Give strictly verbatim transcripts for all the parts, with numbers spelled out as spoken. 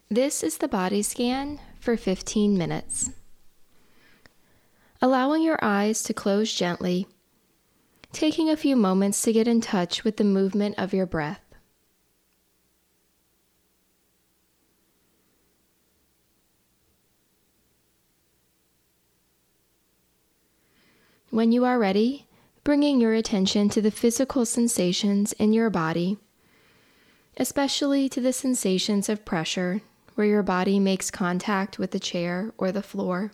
This is the body scan for fifteen minutes. Allowing your eyes to close gently, taking a few moments to get in touch with the movement of your breath. When you are ready, bringing your attention to the physical sensations in your body, especially to the sensations of pressure where your body makes contact with the chair or the floor.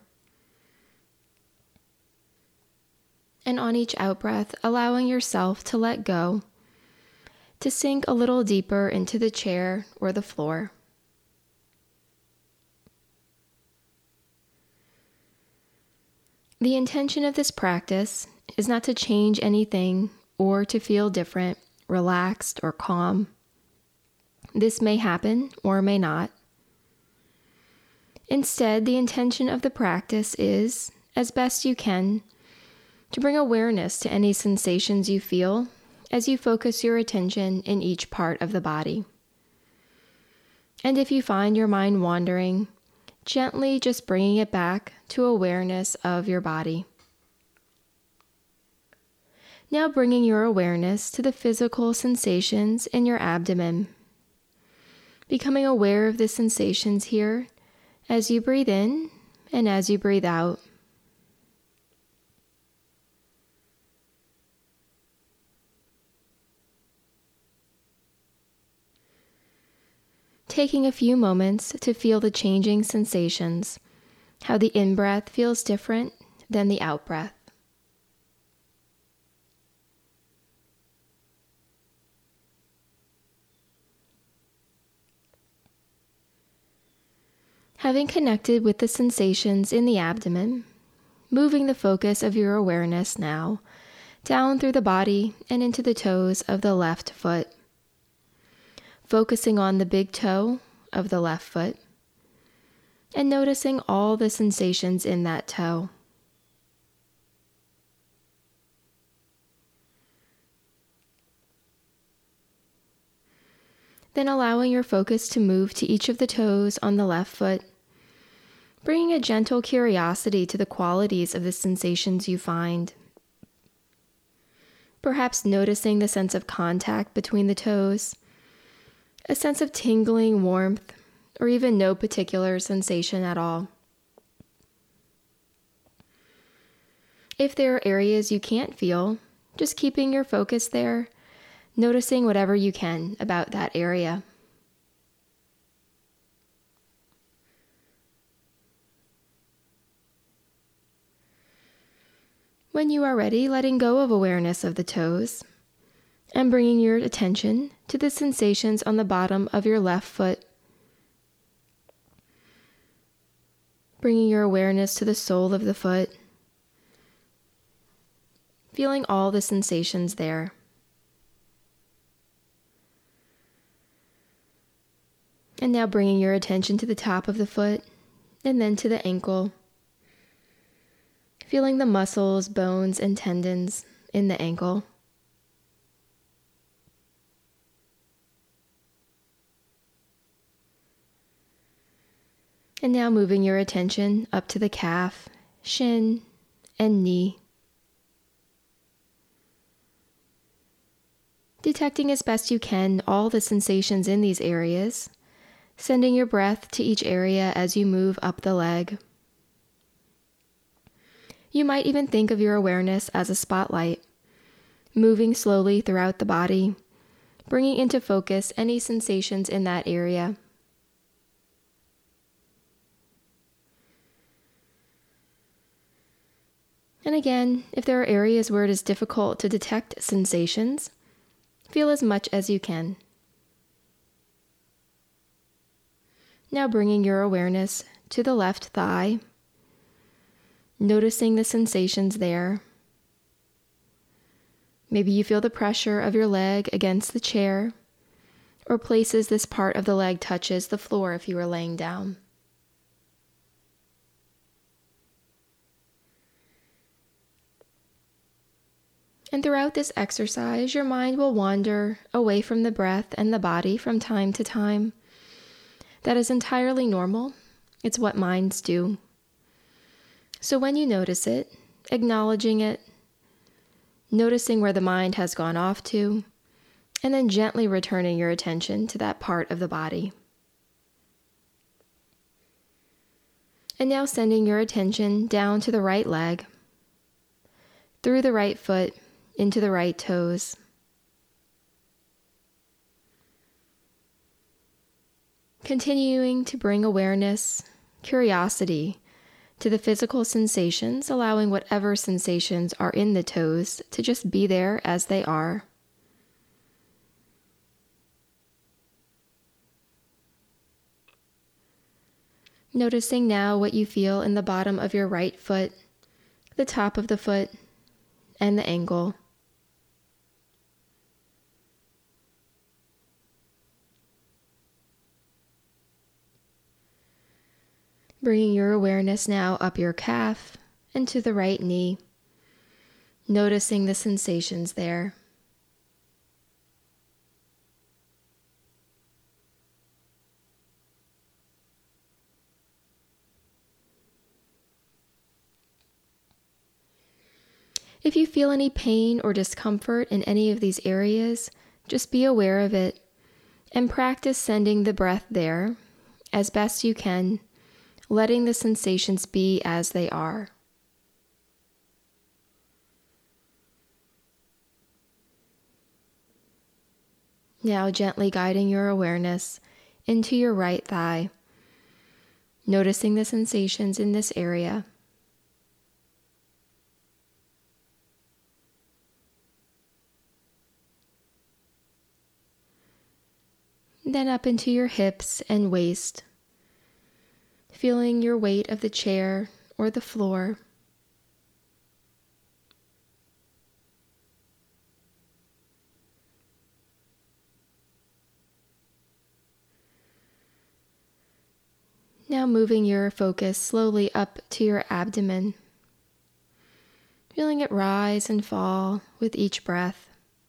And on each out-breath, allowing yourself to let go, to sink a little deeper into the chair or the floor. The intention of this practice is not to change anything or to feel different, relaxed, or calm. This may happen or may not. Instead, the intention of the practice is, as best you can, to bring awareness to any sensations you feel as you focus your attention in each part of the body. And if you find your mind wandering, gently just bringing it back to awareness of your body. Now bringing your awareness to the physical sensations in your abdomen. Becoming aware of the sensations here as you breathe in and as you breathe out. Taking a few moments to feel the changing sensations, how the in-breath feels different than the out-breath. Having connected with the sensations in the abdomen, moving the focus of your awareness now down through the body and into the toes of the left foot. Focusing on the big toe of the left foot and noticing all the sensations in that toe. Then allowing your focus to move to each of the toes on the left foot, bringing a gentle curiosity to the qualities of the sensations you find. Perhaps noticing the sense of contact between the toes, a sense of tingling warmth, or even no particular sensation at all. If there are areas you can't feel, just keeping your focus there, noticing whatever you can about that area. When you are ready, letting go of awareness of the toes and bringing your attention to the sensations on the bottom of your left foot. Bringing your awareness to the sole of the foot, feeling all the sensations there. And now bringing your attention to the top of the foot and then to the ankle. Feeling the muscles, bones, and tendons in the ankle. And now moving your attention up to the calf, shin, and knee. Detecting as best you can all the sensations in these areas, sending your breath to each area as you move up the leg. You might even think of your awareness as a spotlight, moving slowly throughout the body, bringing into focus any sensations in that area. And again, if there are areas where it is difficult to detect sensations, feel as much as you can. Now bringing your awareness to the left thigh, noticing the sensations there. Maybe you feel the pressure of your leg against the chair, or places this part of the leg touches the floor if you are laying down. And throughout this exercise, your mind will wander away from the breath and the body from time to time, That is entirely normal. It's what minds do. So when you notice it, acknowledging it, noticing where the mind has gone off to, and then gently returning your attention to that part of the body. And now sending your attention down to the right leg, through the right foot, into the right toes. Continuing to bring awareness, curiosity to the physical sensations, allowing whatever sensations are in the toes to just be there as they are. Noticing now what you feel in the bottom of your right foot, the top of the foot, and the ankle. Bringing your awareness now up your calf and to the right knee, noticing the sensations there. If you feel any pain or discomfort in any of these areas, just be aware of it and practice sending the breath there as best you can, letting the sensations be as they are. Now gently guiding your awareness into your right thigh, noticing the sensations in this area. Then up into your hips and waist, feeling your weight of the chair or the floor. Now moving your focus slowly up to your abdomen, feeling it rise and fall with each breath.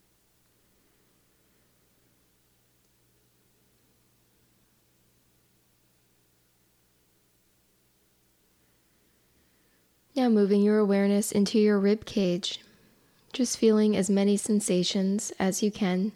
Now moving your awareness into your rib cage, just feeling as many sensations as you can.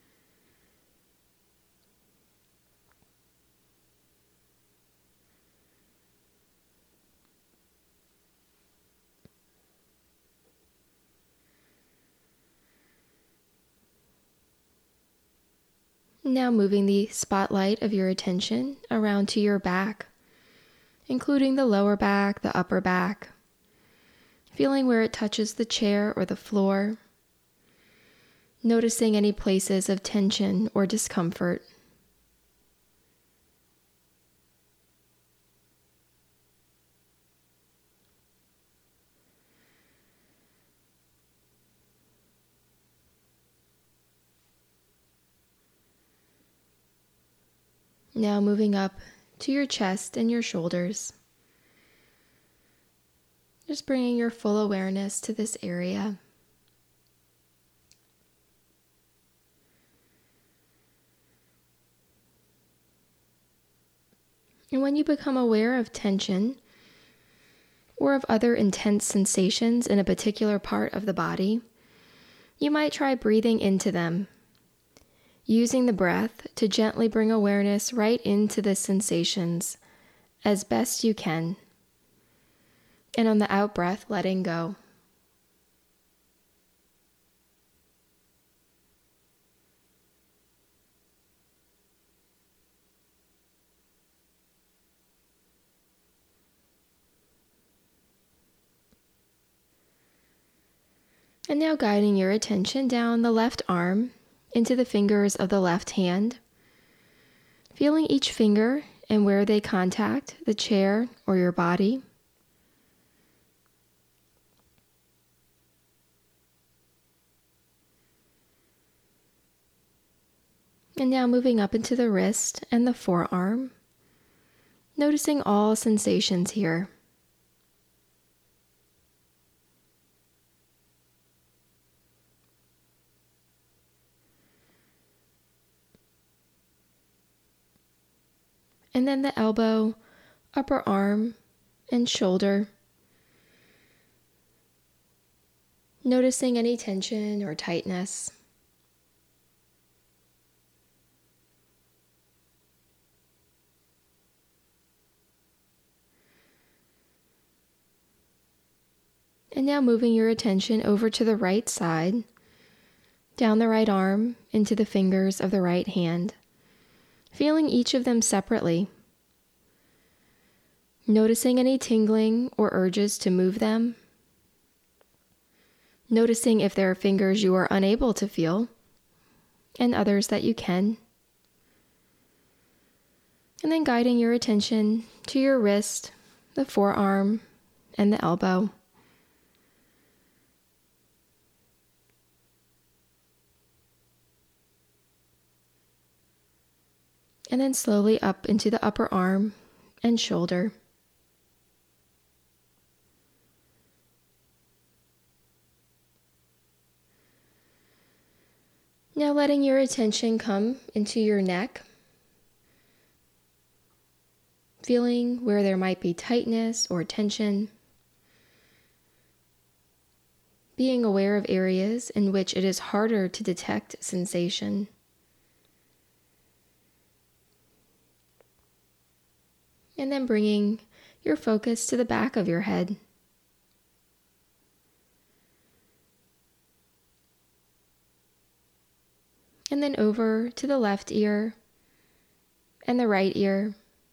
Now moving the spotlight of your attention around to your back, including the lower back, the upper back. Feeling where it touches the chair or the floor, noticing any places of tension or discomfort. Now moving up to your chest and your shoulders. Just bringing your full awareness to this area. And when you become aware of tension or of other intense sensations in a particular part of the body, you might try breathing into them, using the breath to gently bring awareness right into the sensations as best you can. And on the out-breath, letting go. And now guiding your attention down the left arm into the fingers of the left hand, feeling each finger and where they contact the chair or your body. And now moving up into the wrist and the forearm, noticing all sensations here. and then the elbow, upper arm, and shoulder. Noticing any tension or tightness. And now moving your attention over to the right side, down the right arm into the fingers of the right hand, feeling each of them separately. Noticing any tingling or urges to move them. Noticing if there are fingers you are unable to feel, and others that you can. And then guiding your attention to your wrist, the forearm, and the elbow. And then slowly up into the upper arm and shoulder. Now letting your attention come into your neck, feeling where there might be tightness or tension, being aware of areas in which it is harder to detect sensation. And then bringing your focus to the back of your head. And then over to the left ear and the right ear.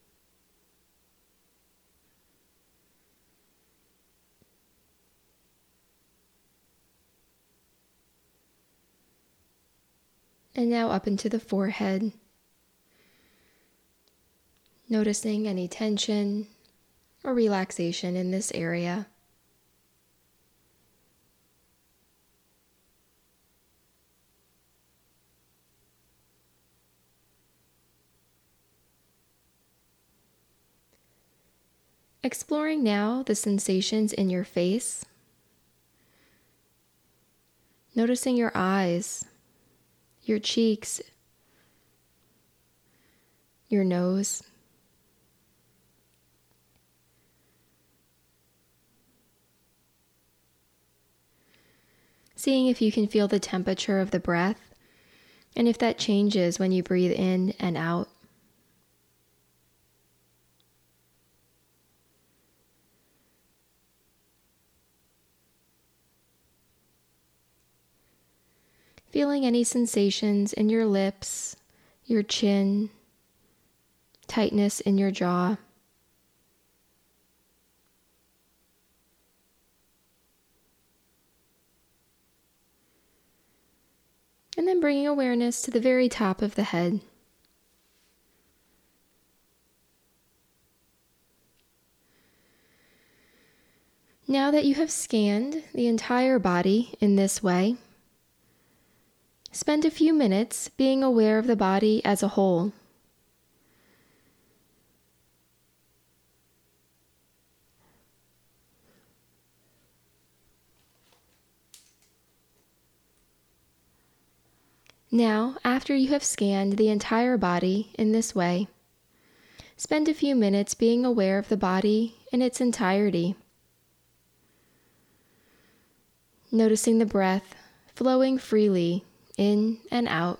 And now up into the forehead. Noticing any tension or relaxation in this area. Exploring now the sensations in your face. Noticing your eyes, your cheeks, your nose. Seeing if you can feel the temperature of the breath and if that changes when you breathe in and out. Feeling any sensations in your lips, your chin, tightness in your jaw. And then bringing awareness to the very top of the head. Now that you have scanned the entire body in this way, spend a few minutes being aware of the body as a whole. Now, after you have scanned the entire body in this way, spend a few minutes being aware of the body in its entirety. Noticing the breath flowing freely in and out.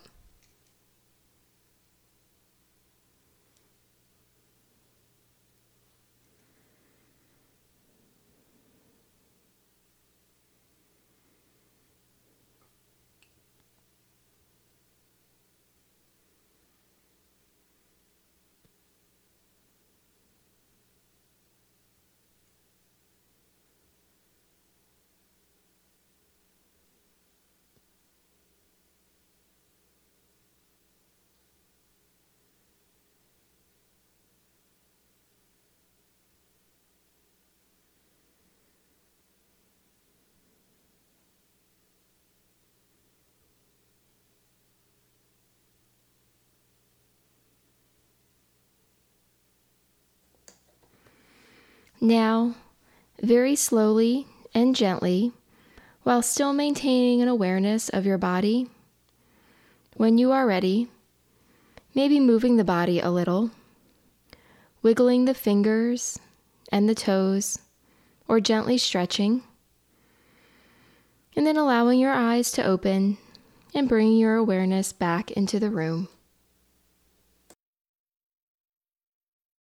Now, very slowly and gently, while still maintaining an awareness of your body, when you are ready, maybe moving the body a little, wiggling the fingers and the toes, or gently stretching, and then allowing your eyes to open and bringing your awareness back into the room.